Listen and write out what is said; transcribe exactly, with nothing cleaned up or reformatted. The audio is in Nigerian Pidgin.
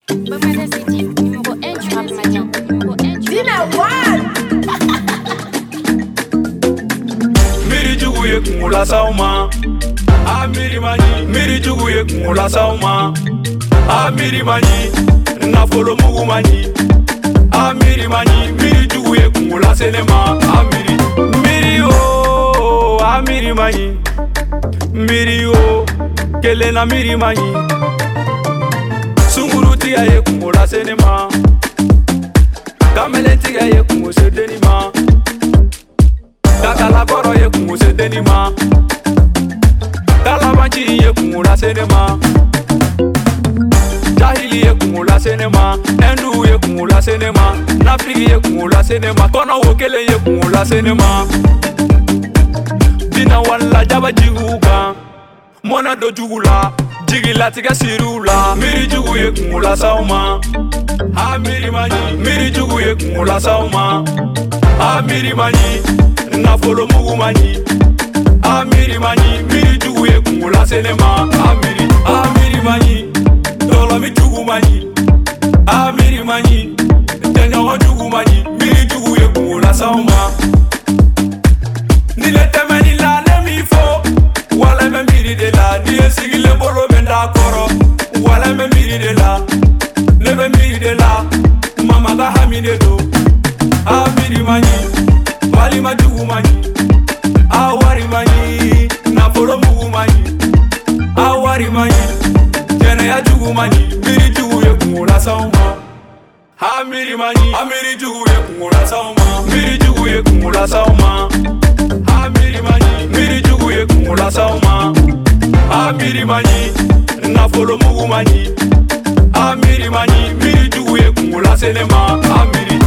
Miri jugu ye kungula sauma, a miri mani. Miri jugu ye kungula sauma, a miri mani. Nafolo mugu mani, a miri mani. Miri jugu ye kungula senema, a miri. Miri o, a miri mani. Miri o, kelena miri mani. Sunguru tiga ye kungula senema, kamele tiga ye kungu sedenima. Kakala koro ye kungu sedenima, kalabanchi ye kungu la senema, jahili ye kungu la senema, endu ye kungu la senema, nafiki ye kungu la senema, kono wokele ye kungu la senema. Dina wala jaba jiguga, mona do jugula, jigila tiga sirula. Miri jugu ye kungu la sauma, ha miri mani. Miri jugu ye kungu la sauma, ha miri mani. Nafolo mugu mani, a miri mani. Miri jugu ye kungu la senema, a miri. A miri mani, dolo mi jugu mani, a miri mani. Tenyawa jugu mani, miri jugu ye kungu la sauma. Nile teme ni la le mi fo, wala me miri de la. Niye sigile bolo benda koro, wala me miri de la. Le me miri de la, mama ga hamide do. A miri mani, wali ma jugu mani, awari mani. Nafolo mugu mani, awari mani. Jene ya jugu mani, miri jugu ye kungu la sauma. Ha miri mani, ha miri jugu ye kungu la sauma. Miri jugu ye kungu la sauma, ha miri mani. Miri jugu ye kungu la sauma, ha miri mani. Nafolo mugu mani, ha miri mani. Miri jugu ye kungu la senema, ha miri.